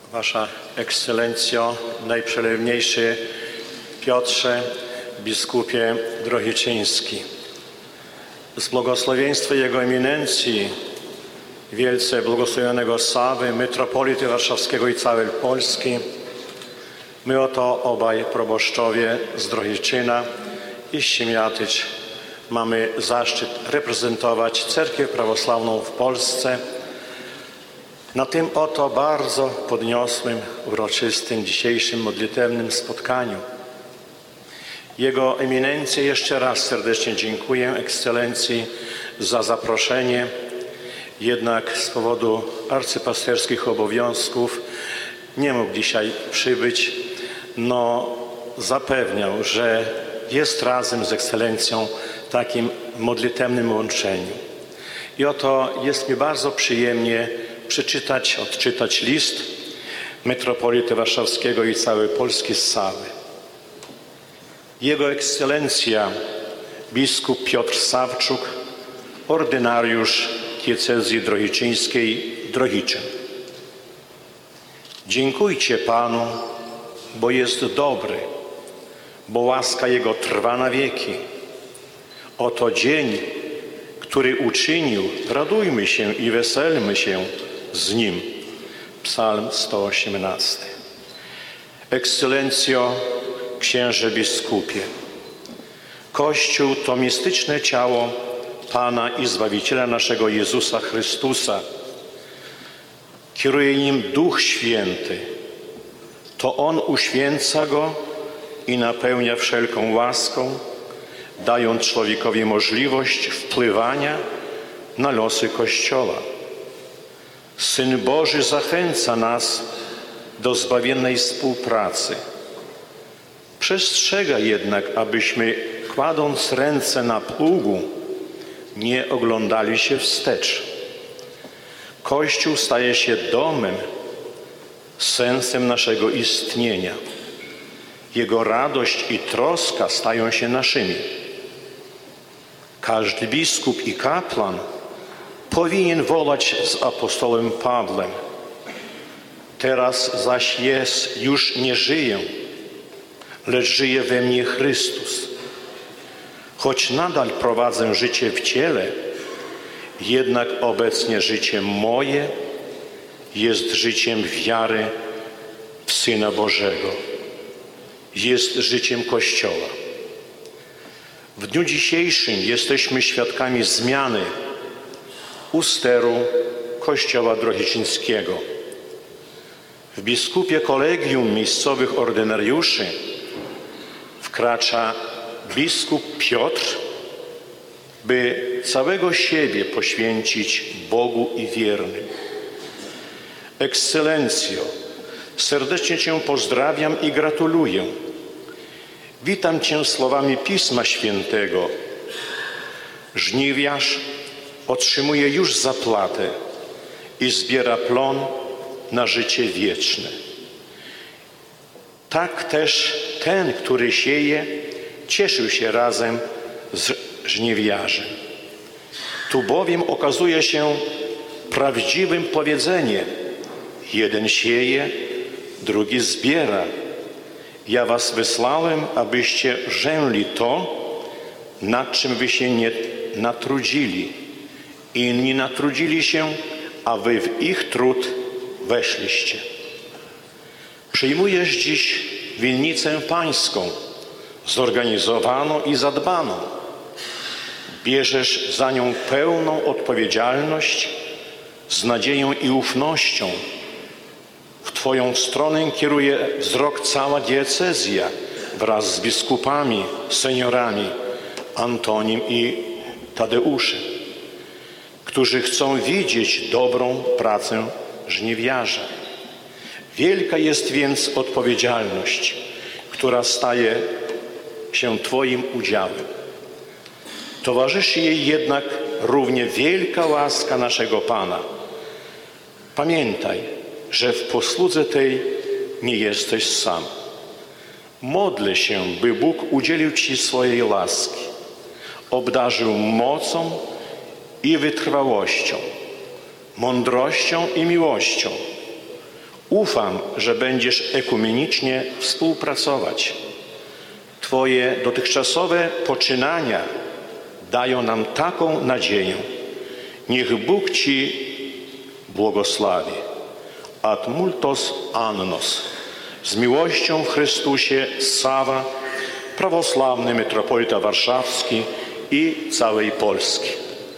Wasza Ekscelencjo, Najprzelewniejszy Piotrze, biskupie Drohiczyński. Z błogosławieństwa Jego Eminencji, wielce błogosławionego Sawy, metropolity warszawskiego i całej Polski, my oto obaj proboszczowie z Drohiczyna i Siemiatycz mamy zaszczyt reprezentować Cerkiew Prawosławną w Polsce na tym oto bardzo podniosłym, uroczystym, dzisiejszym modlitewnym spotkaniu. Jego Eminencję jeszcze raz serdecznie dziękuję Ekscelencji za zaproszenie, jednak z powodu arcypasterskich obowiązków nie mógł dzisiaj przybyć. Zapewniał, że jest razem z Ekscelencją w takim modlitewnym łączeniu. I oto jest mi bardzo przyjemnie odczytać list metropolity warszawskiego i całej Polski z Sawy. Jego Ekscelencja biskup Piotr Sawczuk, ordynariusz diecezji drohiczyńskiej Drohiczyn. Dziękujcie Panu, bo jest dobry, bo łaska Jego trwa na wieki. Oto dzień, który uczynił, radujmy się i weselmy się z Nim. Psalm 118. Ekscelencjo, księże biskupie, Kościół to mistyczne ciało Pana i Zbawiciela naszego Jezusa Chrystusa. Kieruje nim Duch Święty. To On uświęca go i napełnia wszelką łaską, dając człowiekowi możliwość wpływania na losy Kościoła. Syn Boży zachęca nas do zbawiennej współpracy. Przestrzega jednak, abyśmy, kładąc ręce na pługu, nie oglądali się wstecz. Kościół staje się domem, sensem naszego istnienia. Jego radość i troska stają się naszymi. Każdy biskup i kapłan powinien wołać z apostołem Pawłem: teraz zaś już nie żyję, lecz żyje we mnie Chrystus. Choć nadal prowadzę życie w ciele, jednak obecnie życie moje jest życiem wiary w Syna Bożego. Jest życiem Kościoła. W dniu dzisiejszym jesteśmy świadkami zmiany u steru Kościoła Drohiczyńskiego. W biskupie kolegium miejscowych ordynariuszy wkracza biskup Piotr, by całego siebie poświęcić Bogu i wiernym. Ekscelencjo, serdecznie Cię pozdrawiam i gratuluję. Witam Cię słowami Pisma Świętego. Żniwiarz otrzymuje już zapłatę i zbiera plon na życie wieczne. Tak też ten, który sieje, cieszył się razem z żniwiarzem. Tu bowiem okazuje się prawdziwym powiedzeniem: jeden sieje, drugi zbiera. Ja was wysłałem, abyście żęli to, nad czym wy się nie natrudzili. Inni natrudzili się, a wy w ich trud weszliście. Przyjmujesz dziś winnicę pańską, zorganizowaną i zadbaną. Bierzesz za nią pełną odpowiedzialność z nadzieją i ufnością. W Twoją stronę kieruje wzrok cała diecezja wraz z biskupami, seniorami Antonim i Tadeuszem, którzy chcą widzieć dobrą pracę żniwiarza. Wielka jest więc odpowiedzialność, która staje się Twoim udziałem. Towarzyszy jej jednak równie wielka łaska naszego Pana. Pamiętaj, że w posłudze tej nie jesteś sam. Modlę się, by Bóg udzielił Ci swojej łaski, obdarzył mocą i wytrwałością, mądrością i miłością, Ufam, że będziesz ekumenicznie współpracować. Twoje dotychczasowe poczynania dają nam taką nadzieję. Niech Bóg Ci błogosławi. Ad multos annos. Z miłością w Chrystusie Sawa, prawosławny metropolita warszawski i całej Polski.